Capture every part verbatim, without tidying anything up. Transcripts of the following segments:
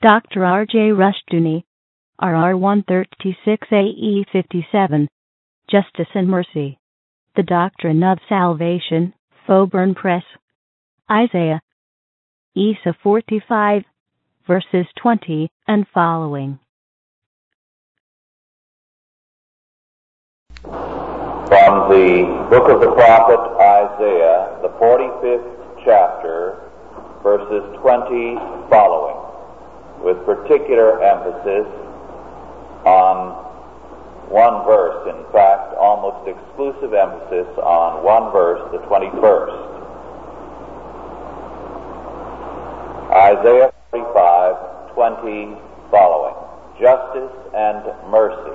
Doctor R J Rushdoony, R R one thirty-six A E fifty-seven, Justice and Mercy. The Doctrine of Salvation, Faubourn Press. Isaiah, Isa forty-five, verses twenty and following. From the book of the prophet Isaiah, the forty-fifth chapter, verses twenty following, with particular emphasis on one verse, in fact, almost exclusive emphasis on one verse, the twenty-first. Isaiah forty-five, twenty following. Justice and mercy.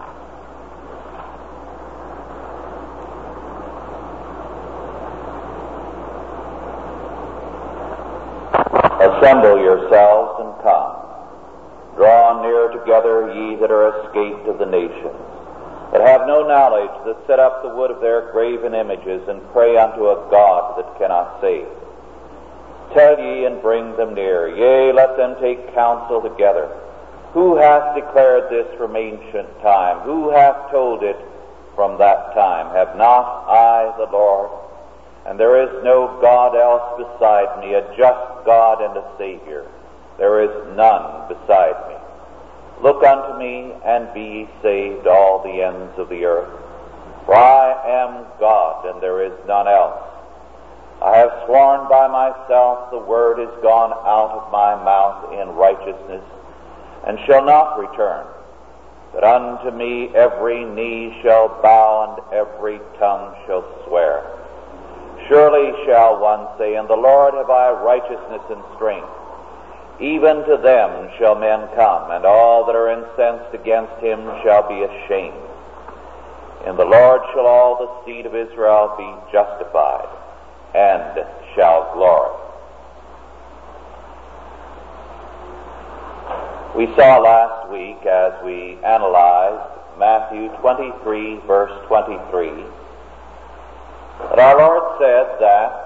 Assemble yourselves and come. Draw near together, ye that are escaped of the nations, that have no knowledge, that set up the wood of their graven images, and pray unto a God that cannot save. Tell ye and bring them near, yea, let them take counsel together. Who hath declared this from ancient time? Who hath told it from that time? Have not I the Lord? And there is no God else beside me, a just God and a Savior. There is none beside me. Look unto me, and be ye saved, all the ends of the earth. For I am God, and there is none else. I have sworn by myself, the word is gone out of my mouth in righteousness, and shall not return. But unto me every knee shall bow, and every tongue shall swear. Surely shall one say, In the Lord have I righteousness and strength. Even to them shall men come, and all that are incensed against him shall be ashamed. In the Lord shall all the seed of Israel be justified, and shall glory. We saw last week, as we analyzed Matthew twenty-three, verse twenty-three, that our Lord said that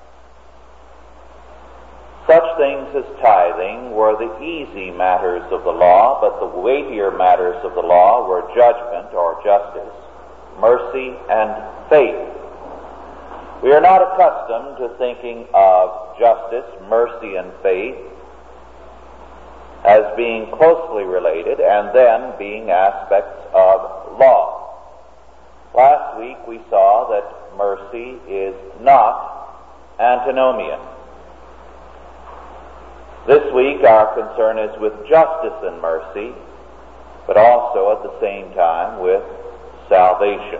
such things as tithing were the easy matters of the law, but the weightier matters of the law were judgment or justice, mercy, and faith. We are not accustomed to thinking of justice, mercy, and faith as being closely related and then being aspects of law. Last week we saw that mercy is not antinomian. This week our concern is with justice and mercy, but also at the same time with salvation.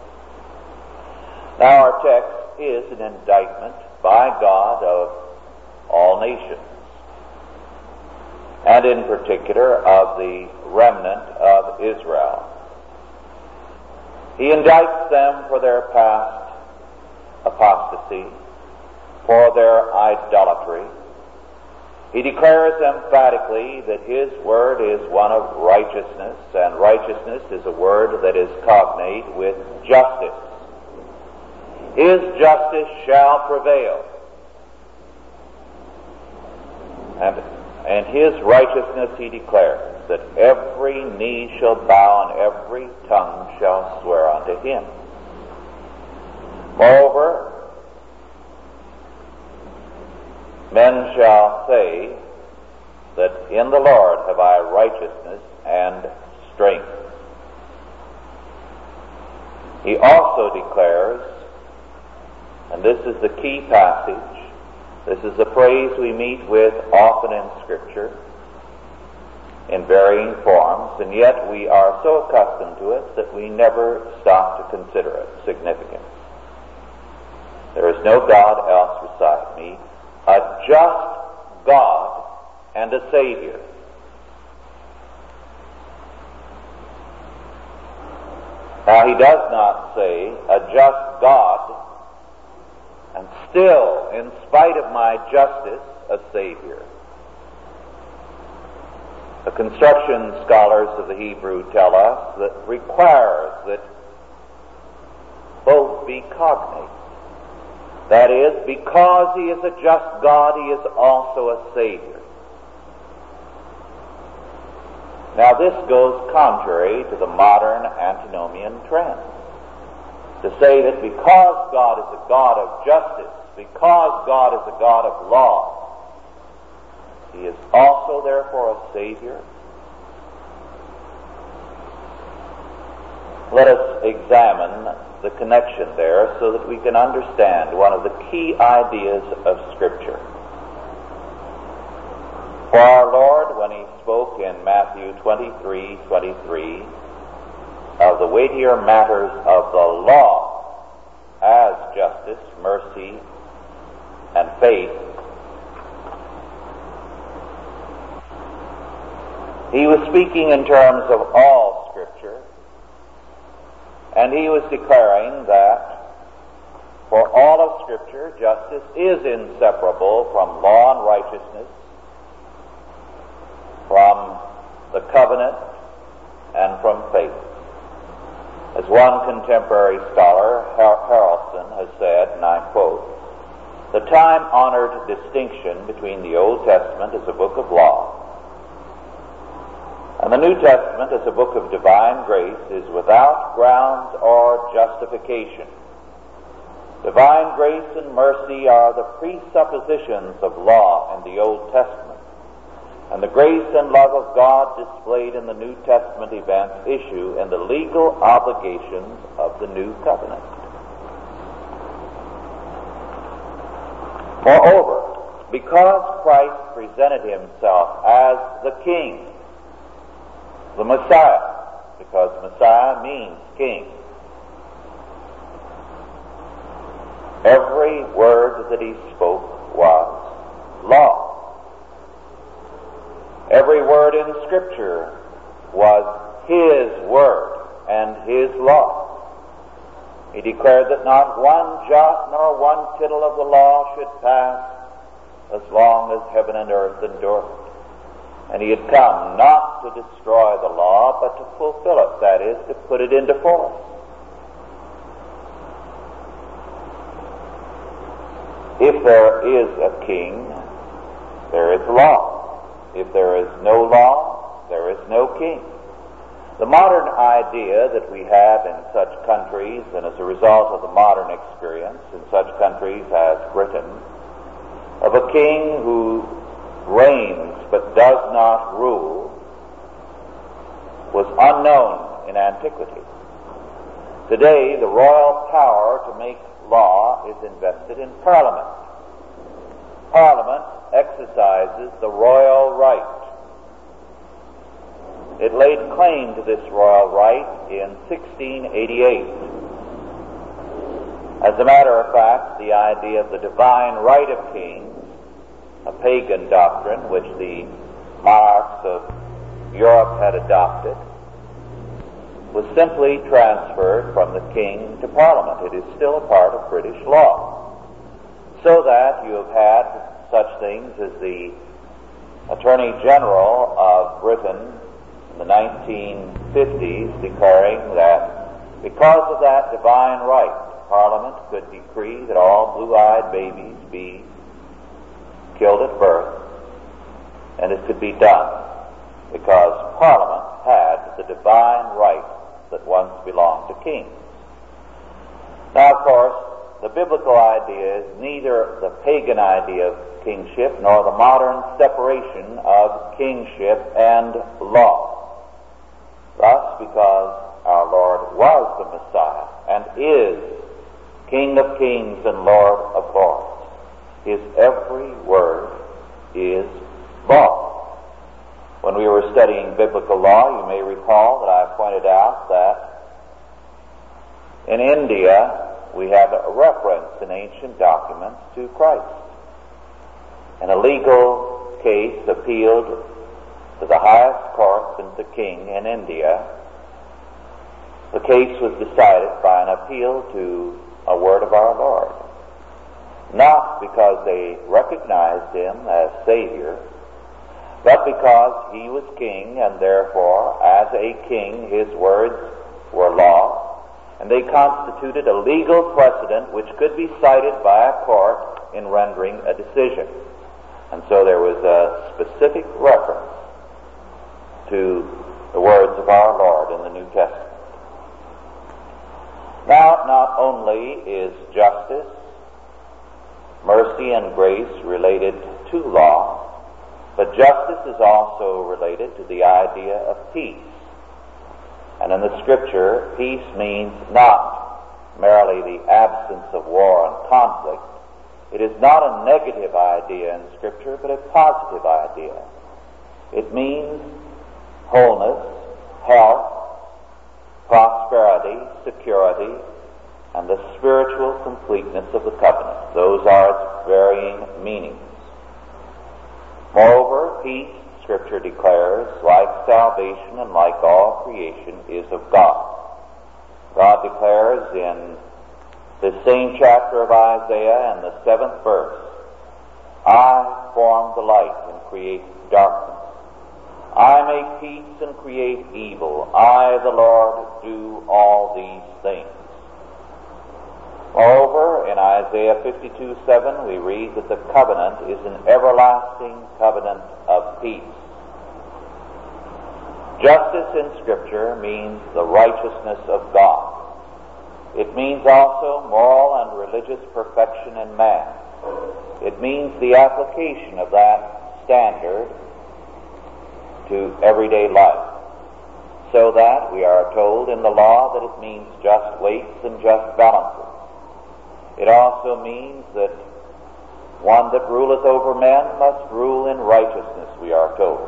Now our text is an indictment by God of all nations, and in particular of the remnant of Israel. He indicts them for their past apostasy, for their idolatry. He declares emphatically that his word is one of righteousness, and righteousness is a word that is cognate with justice. His justice shall prevail, and, and his righteousness he declares, that every knee shall bow and every tongue shall swear unto him. Moreover, men shall say that in the Lord have I righteousness and strength. He also declares, and this is the key passage, this is the phrase we meet with often in Scripture in varying forms, and yet we are so accustomed to it that we never stop to consider its significance. There is no God else beside me, a just God and a Savior. Now, he does not say a just God and still, in spite of my justice, a Savior. The construction scholars of the Hebrew tell us that requires that both be cognate. That is, because he is a just God, he is also a Savior. Now this goes contrary to the modern antinomian trend, to say that because God is a God of justice, because God is a God of law, He is also therefore a Savior. Let us examine the connection there so that we can understand one of the key ideas of Scripture. For our Lord, when He spoke in Matthew twenty-three twenty-three of the weightier matters of the law as justice, mercy, and faith, He was speaking in terms of all Scripture, and He was declaring that for all of Scripture, justice is inseparable from law and righteousness, from the covenant, and from faith. As one contemporary scholar, Har- Harrelson, has said, and I quote, "The time-honored distinction between the Old Testament as a book of law and the New Testament as a book of divine grace is without grounds or justification. Divine grace and mercy are the presuppositions of law in the Old Testament, and the grace and love of God displayed in the New Testament events issue in the legal obligations of the New Covenant. Moreover, because Christ presented Himself as the King, the Messiah, because Messiah means King, every word that He spoke was law. Every word in Scripture was His word and His law. He declared that not one jot nor one tittle of the law should pass as long as heaven and earth endured. And He had come not to destroy the law, but to fulfill it, that is, to put it into force. If there is a king, there is law. If there is no law, there is no king. The modern idea that we have in such countries, and as a result of the modern experience in such countries as Britain, of a king who reigns but does not rule, was unknown in antiquity. Today, the royal power to make law is invested in Parliament. Parliament exercises the royal right. It laid claim to this royal right in sixteen eighty-eight. As a matter of fact, the idea of the divine right of kings, a pagan doctrine which the monarchs of Europe had adopted, was simply transferred from the king to Parliament. It is still a part of British law. So that you have had such things as the Attorney General of Britain in the nineteen fifties declaring that because of that divine right, Parliament could decree that all blue-eyed babies be killed at birth, and it could be done because Parliament had the divine right that once belonged to kings. Now, of course, the biblical idea is neither the pagan idea of kingship nor the modern separation of kingship and law. Thus, because our Lord was the Messiah and is King of kings and Lord of lords, His every word is law. When we were studying biblical law, you may recall that I pointed out that in India we have a reference in ancient documents to Christ. And a legal case appealed to the highest courts and to king in India. The case was decided by an appeal to a word of our Lord. Not because they recognized Him as Savior, but because He was king, and therefore, as a king, His words were law, and they constituted a legal precedent which could be cited by a court in rendering a decision. And so there was a specific reference to Now, not only is justice, mercy, and grace related to law, but justice is also related to the idea of peace. And in the Scripture, peace means not merely the absence of war and conflict. It is not a negative idea in Scripture, but a positive idea. It means wholeness, health, prosperity, security, and the spiritual completeness of the covenant. Those are its varying meanings. Moreover, peace, Scripture declares, like salvation and like all creation, is of God. God declares in the same chapter of Isaiah and the seventh verse, I form the light and create darkness. I make peace and create evil. I, the Lord, do all these things. Moreover, in Isaiah fifty-two seven, we read that the covenant is an everlasting covenant of peace. Justice in Scripture means the righteousness of God. It means also moral and religious perfection in man. It means the application of that standard to everyday life, so that we are told in the law that it means just weights and just balances. It also means that one that ruleth over men must rule in righteousness, we are told.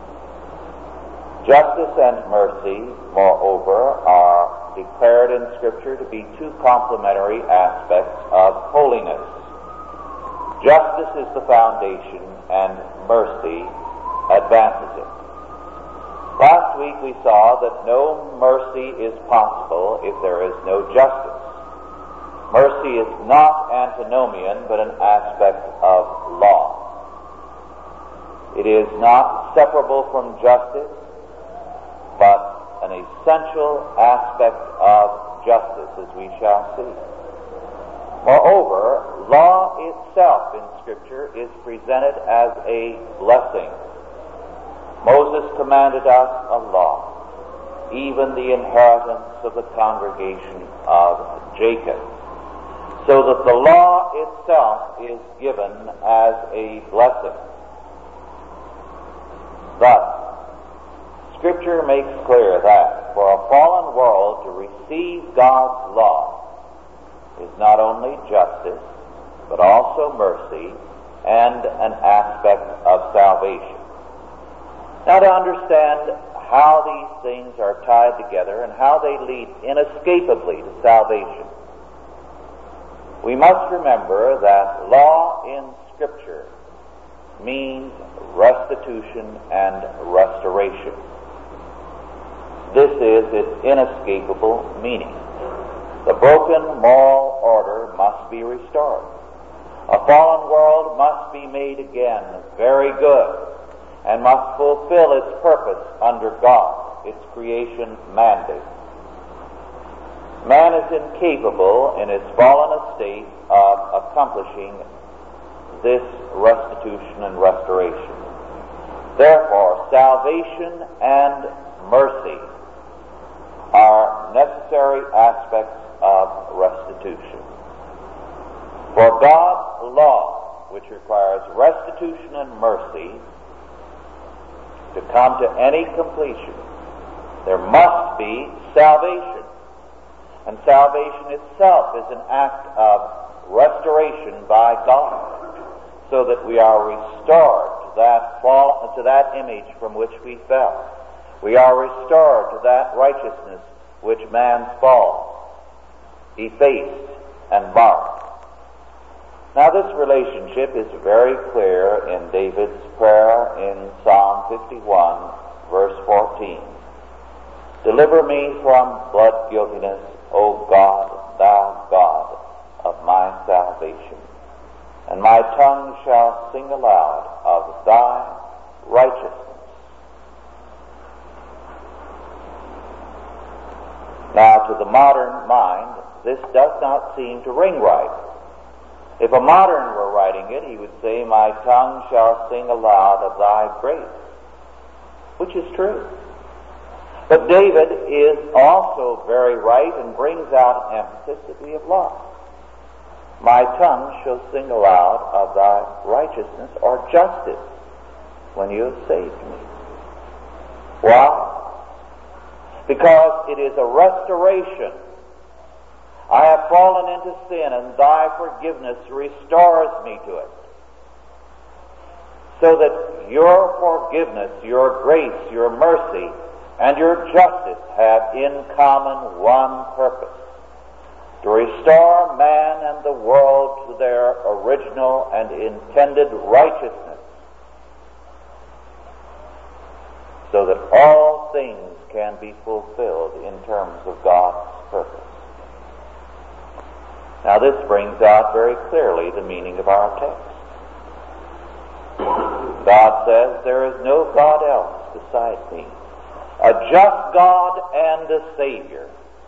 Justice and mercy, moreover, are declared in Scripture to be two complementary aspects of holiness. Justice is the foundation, and mercy advances it. Last week we saw that no mercy is possible if there is no justice. Mercy is not antinomian, but an aspect of law. It is not separable from justice, but an essential aspect of justice, as we shall see. Moreover, law itself in Scripture is presented as a blessing. Moses commanded us a law, even the inheritance of the congregation of Jacob, so that the law itself is given as a blessing. Thus, Scripture makes clear that for a fallen world to receive God's law is not only justice, but also mercy and an aspect of salvation. Now, to understand how these things are tied together and how they lead inescapably to salvation, we must remember that law in Scripture means restitution and restoration. This is its inescapable meaning. The broken moral order must be restored. A fallen world must be made again very good, and must fulfill its purpose under God, its creation mandate. Man is incapable in its fallen estate of accomplishing this restitution and restoration. Therefore, salvation and mercy are necessary aspects of restitution. For God's law, which requires restitution and mercy, to come to any completion, there must be salvation. And salvation itself is an act of restoration by God, so that we are restored to that fall, to that image from which we fell. We are restored to that righteousness which man's fall effaced and marked. Now, this relationship is very clear in David's prayer in Psalm fifty-one, verse fourteen. Deliver me from blood guiltiness, O God, thou God of my salvation, and my tongue shall sing aloud of thy righteousness. Now, to the modern mind, this does not seem to ring right. If a modern were writing it, he would say, my tongue shall sing aloud of thy grace, which is true. But David is also very right and brings out an emphasis that we have lost. My tongue shall sing aloud of thy righteousness or justice when you have saved me. Why? Because it is a restoration. I have fallen into sin, and thy forgiveness restores me to it. So that your forgiveness, your grace, your mercy, and your justice have in common one purpose: to restore man and the world to their original and intended righteousness, so that all things can be fulfilled in terms of God's purpose. Now this brings out very clearly the meaning of our text. God says, there is no God else beside me, a just God and a Savior.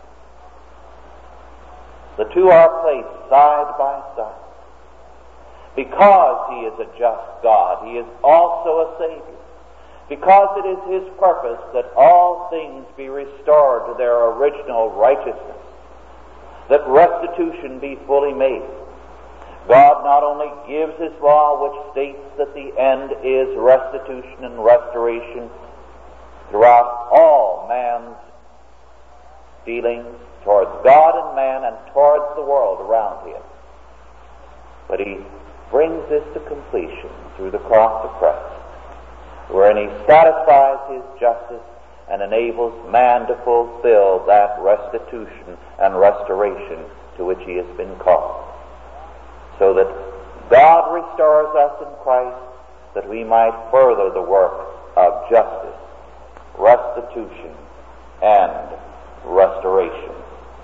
The two are placed side by side. Because He is a just God, He is also a Savior. Because it is His purpose that all things be restored to their original righteousness, that restitution be fully made. God not only gives His law, which states that the end is restitution and restoration throughout all man's dealings towards God and man and towards the world around him, but He brings this to completion through the cross of Christ, wherein He satisfies His justice and enables man to fulfill that restitution and restoration to which he has been called. So that God restores us in Christ, that we might further the work of justice, restitution, and restoration.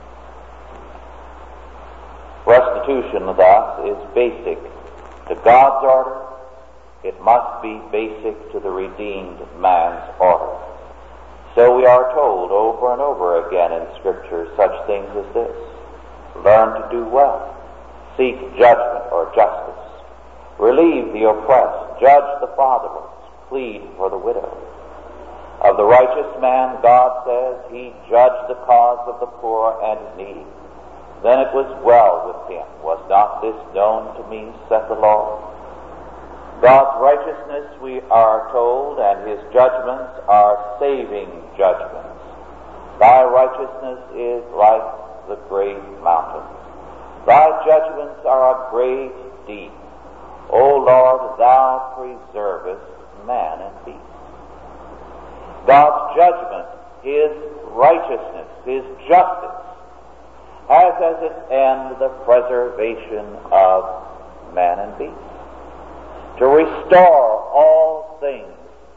Restitution, thus, is basic to God's order. It must be basic to the redeemed man's order. So we are told over and over again in Scripture such things as this: learn to do well, seek judgment or justice, relieve the oppressed, judge the fatherless, plead for the widow. Of the righteous man, God says, he judged the cause of the poor and needy. Then it was well with him. Was not this known to me, saith the Lord? God's righteousness, we are told, and His judgments are saving judgments. Thy righteousness is like the great mountains. Thy judgments are a great deep. O Lord, Thou preservest man and beast. God's judgment, His righteousness, His justice, has as its end the preservation of man and beast, to restore all things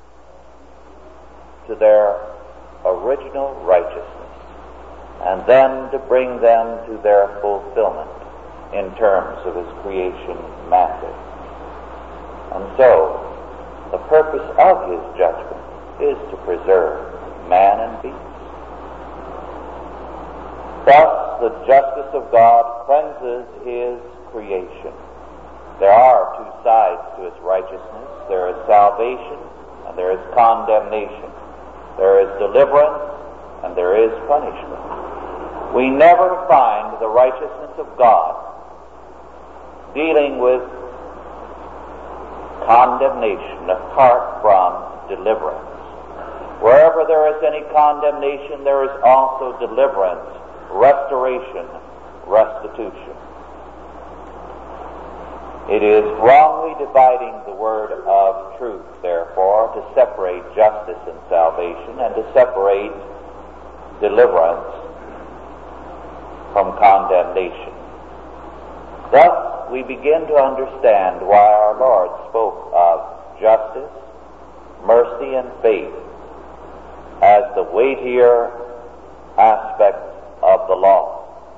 to their original righteousness, and then to bring them to their fulfillment in terms of His creation mandate. And so, the purpose of His judgment is to preserve man and beast. Thus, the justice of God cleanses His creation. There are two sides to His righteousness. There is salvation and there is condemnation. There is deliverance and there is punishment. We never find the righteousness of God dealing with condemnation apart from deliverance. Wherever there is any condemnation, there is also deliverance, restoration, restitution. It is wrongly dividing the word of truth, therefore, to separate justice and salvation and to separate deliverance from condemnation. Thus, we begin to understand why our Lord spoke of justice, mercy, and faith as the weightier aspects of the law.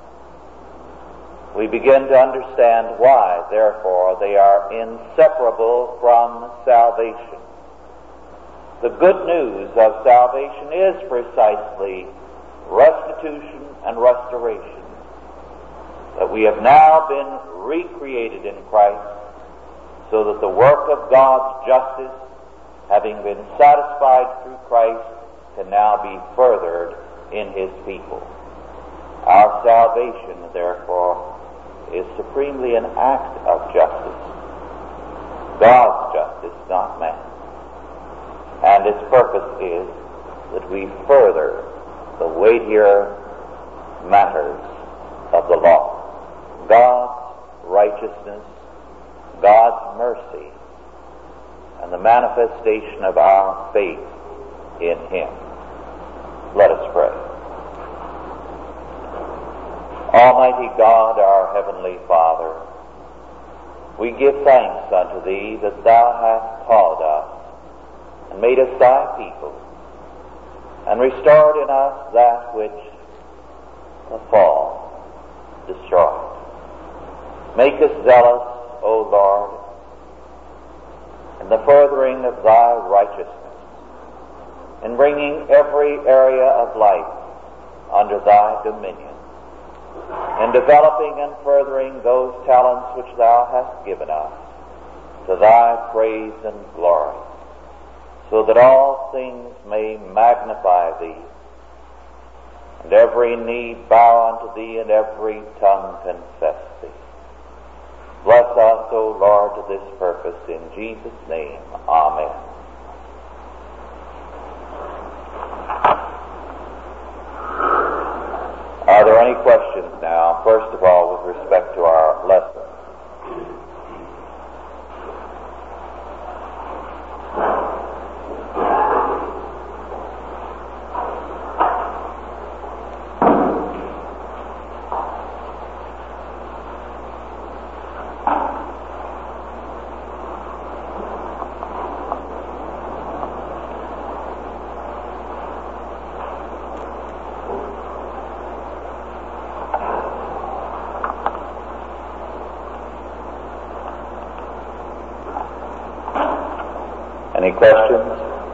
We begin to understand why, therefore, they are inseparable from salvation. The good news of salvation is precisely restitution and restoration. That we have now been recreated in Christ, so that the work of God's justice, having been satisfied through Christ, can now be furthered in His people. Our salvation, therefore, is supremely an act of justice. God's justice, not man. And its purpose is that we further the weightier matters of the law. God's righteousness, God's mercy, and the manifestation of our faith in Him. Let us pray. Almighty God, our Heavenly Father, we give thanks unto Thee that Thou hast called us and made us Thy people, and restored in us that which the fall destroyed. Make us zealous, O Lord, in the furthering of Thy righteousness, in bringing every area of life under Thy dominion, in developing and furthering those talents which Thou hast given us to Thy praise and glory, so that all things may magnify Thee, and every knee bow unto Thee, and every tongue confess Thee. Bless us, O Lord, to this purpose, in Jesus' name. Amen. Are there any questions now, first of all, with respect to our lesson? Any questions?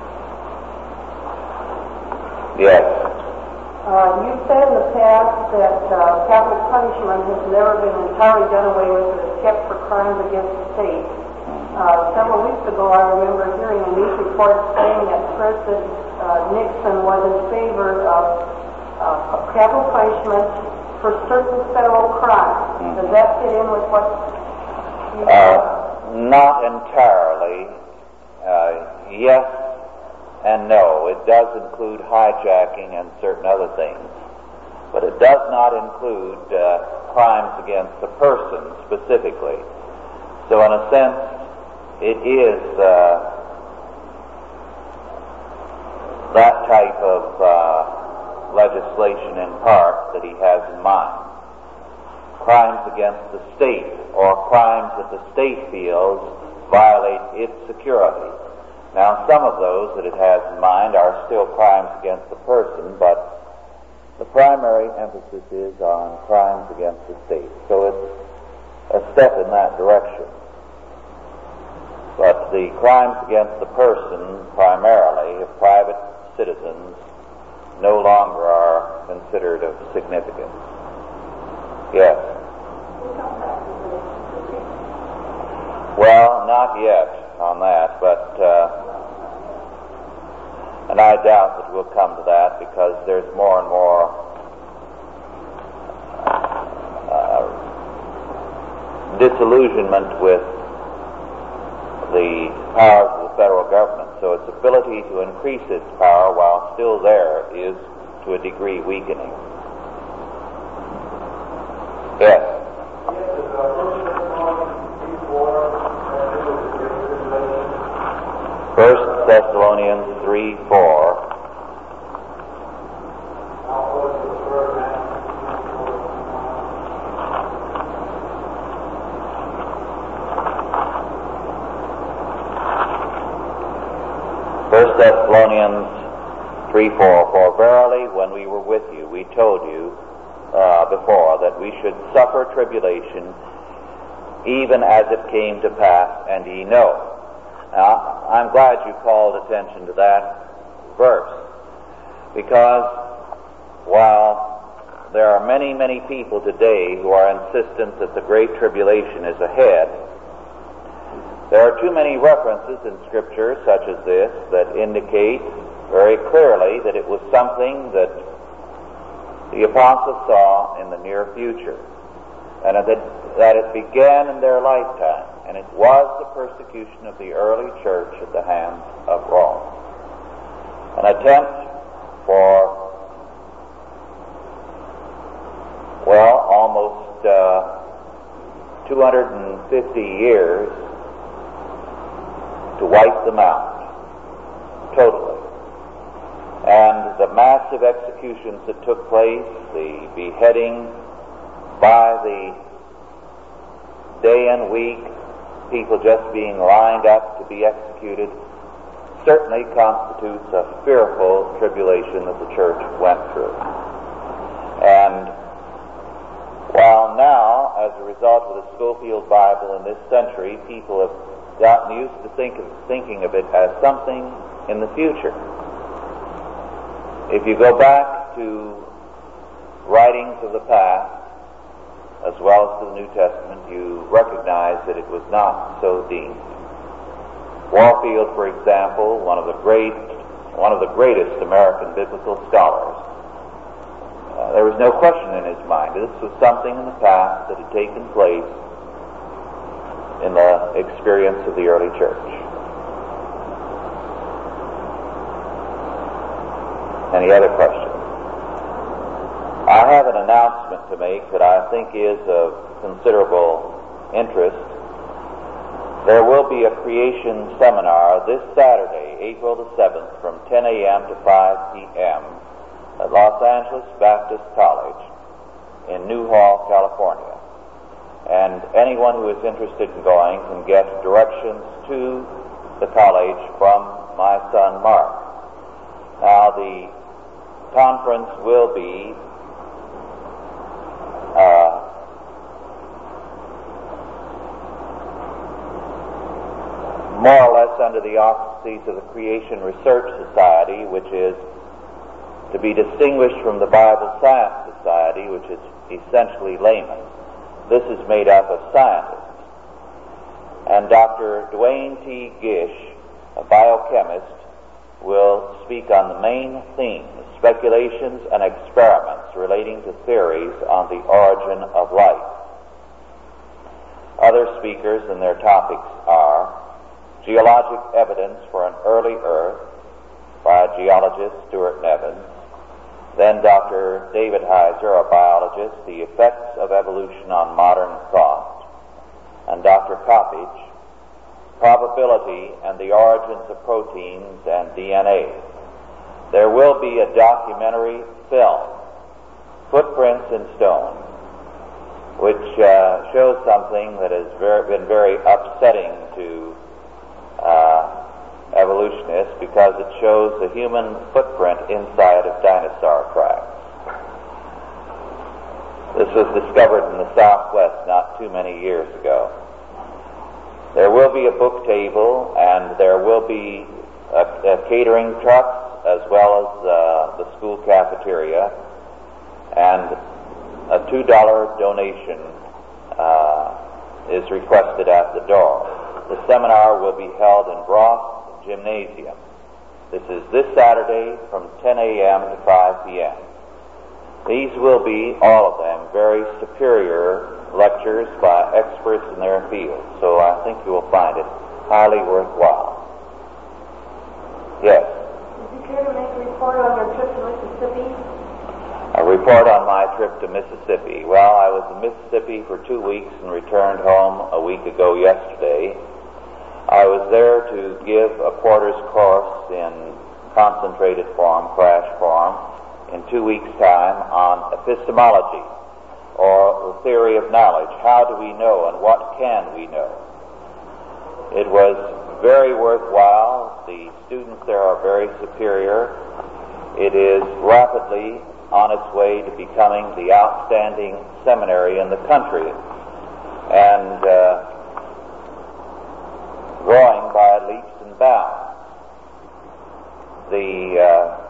Yes. Uh, you said in the past that uh, capital punishment has never been entirely done away with, but is kept for crimes against the state. Uh, several weeks ago, I remember hearing a news report saying that President uh, Nixon was in favor of uh, capital punishment for certain federal crimes. Mm-hmm. Does that fit in with what you said? Uh, not entirely. Uh, yes and no. It does include hijacking and certain other things, but it does not include uh, crimes against the person specifically. So in a sense, it is uh, that type of uh, legislation in part that he has in mind. Crimes against the state, or crimes that the state feels violate its security. Now, some of those that it has in mind are still crimes against the person, but the primary emphasis is on crimes against the state. So it's a step in that direction. But the crimes against the person, primarily, of private citizens, no longer are considered of significance. Yes? Well, not yet on that, but uh, and I doubt that we'll come to that because there's more and more uh, disillusionment with the powers of the federal government. So its ability to increase its power while still there is, to a degree, weakening. Yes? First Thessalonians three four. First Thessalonians three four. For verily, when we were with you, we told you uh, before that we should suffer tribulation, even as it came to pass, and ye know. Now, I'm glad you called attention to that verse, because while there are many, many people today who are insistent that the Great Tribulation is ahead, there are too many references in Scripture such as this that indicate very clearly that it was something that the apostles saw in the near future, and that, that it began in their lifetime, and it was the persecution of the early church at the hands of Rome. An attempt for, well, almost uh, two hundred fifty years to wipe them out totally. And the massive executions that took place, the beheading by the day and week, people just being lined up to be executed, certainly constitutes a fearful tribulation that the church went through. And while now, as a result of the Scofield Bible in this century, people have gotten used to think of, thinking of it as something in the future. If you go back to writings of the past, as well as to the New Testament, you recognize that it was not so deemed. Warfield, for example, one of the great, one of the greatest American biblical scholars, uh, there was no question in his mind. This was something in the past that had taken place in the experience of the early church. Any other questions? I have an announcement to make that I think is of considerable interest. There will be a creation seminar this Saturday, April the seventh, from ten a.m. to five p.m. at Los Angeles Baptist College in Newhall, California. And anyone who is interested in going can get directions to the college from my son Mark. Now, the conference will be uh, more or less under the auspices of the Creation Research Society, which is to be distinguished from the Bible Science Society, which is essentially laymen. This is made up of scientists. And Doctor Duane T. Gish, a biochemist, will speak on the main theme, speculations and experiments relating to theories on the origin of life. Other speakers and their topics are geologic evidence for an early Earth by geologist Stuart Nevins, then Doctor David Heiser, a biologist, the effects of evolution on modern thought, and Doctor Coppage, probability and the origins of proteins and D N A. There will be a documentary film, Footprints in Stone, which uh, shows something that has very, been very upsetting to uh, evolutionists, because it shows the human footprint inside of dinosaur cracks. This was discovered in the Southwest not too many years ago. There will be a book table, and there will be a, a catering truck, as well as uh, the school cafeteria, and a two dollar donation uh, is requested at the door. The seminar will be held in Broth Gymnasium. This is this Saturday from ten a.m. to five p.m. These will be, all of them, very superior lectures by experts in their field, so I think you will find it highly worthwhile. Yes? Would you care to make a report on your trip to Mississippi? A report on my trip to Mississippi. Well, I was in Mississippi for two weeks and returned home a week ago yesterday. I was there to give a quarter's course in concentrated form, crash form, in two weeks' time on epistemology, or the theory of knowledge. How do we know, and what can we know? It was very worthwhile. The students there are very superior. It is rapidly on its way to becoming the outstanding seminary in the country, and uh, growing by leaps and bounds. The uh,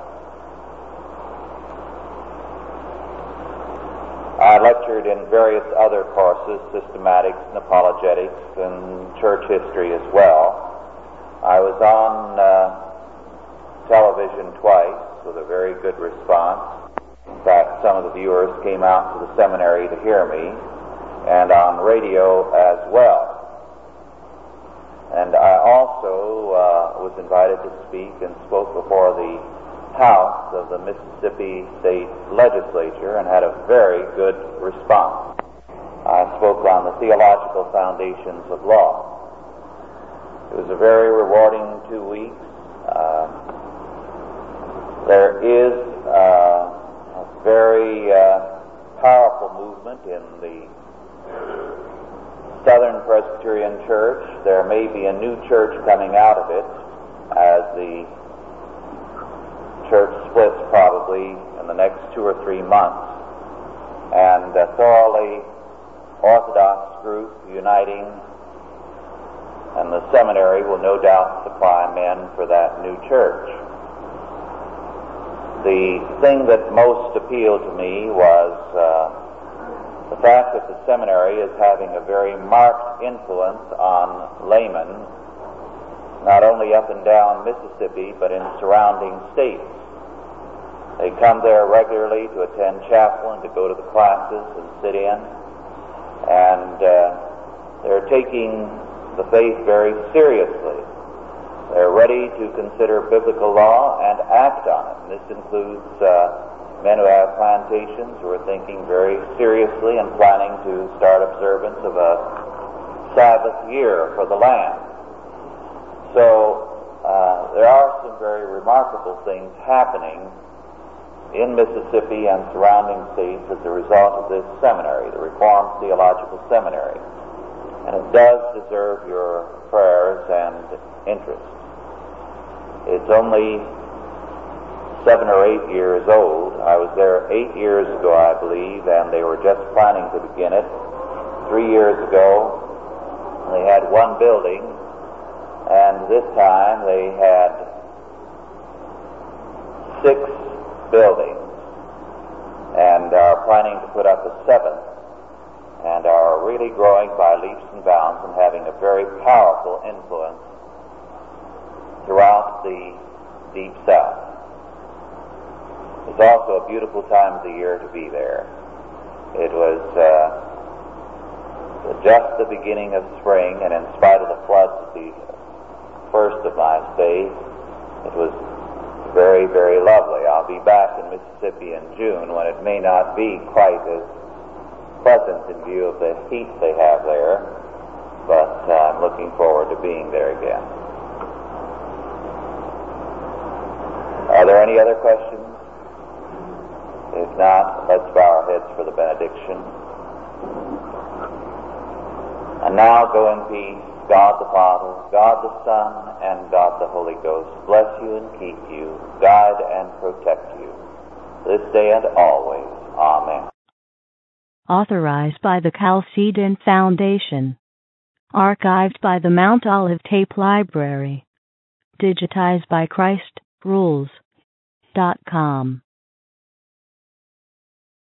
I lectured in various other courses, systematics and apologetics and church history as well. I was on uh, television television twice with a very good response. In fact, some of the viewers came out to the seminary to hear me, and on radio as well. And I also uh, was invited to speak and spoke before the House of the Mississippi State Legislature and had a very good response. I spoke on the theological foundations of law. It was a very rewarding two weeks. Uh, there is uh, a very uh, powerful movement in the Southern Presbyterian Church. There may be a new church coming out of it as the church splits probably in the next two or three months, and a thoroughly Orthodox group uniting, and the seminary will no doubt supply men for that new church. The thing that most appealed to me was uh, the fact that the seminary is having a very marked influence on laymen, not only up and down Mississippi, but in surrounding states. They come there regularly to attend chapel and to go to the classes and sit in, and uh, they're taking the faith very seriously. They're ready to consider biblical law and act on it. And this includes uh, men who have plantations who are thinking very seriously and planning to start observance of a Sabbath year for the land. So uh, there are some very remarkable things happening in Mississippi and surrounding states as a result of this seminary, the Reformed Theological Seminary. And it does deserve your prayers and interest. It's only seven or eight years old. I was there eight years ago, I believe, and they were just planning to begin it. Three years ago, they had one building, and this time they had six buildings, and are planning to put up a seventh, and are really growing by leaps and bounds and having a very powerful influence throughout the Deep South. It's also a beautiful time of the year to be there. It was uh, just the beginning of spring, and in spite of the floods at the first of my stay, it was very, very lovely. I'll be back in Mississippi in June when it may not be quite as pleasant in view of the heat they have there, but uh, I'm looking forward to being there again. Are there any other questions? If not, let's bow our heads for the benediction. And now go in peace. God the Father, God the Son, and God the Holy Ghost bless you and keep you, guide and protect you, this day and always. Amen. Authorized by the Chalcedon Foundation. Archived by the Mount Olive Tape Library. Digitized by Christ Rules dot com.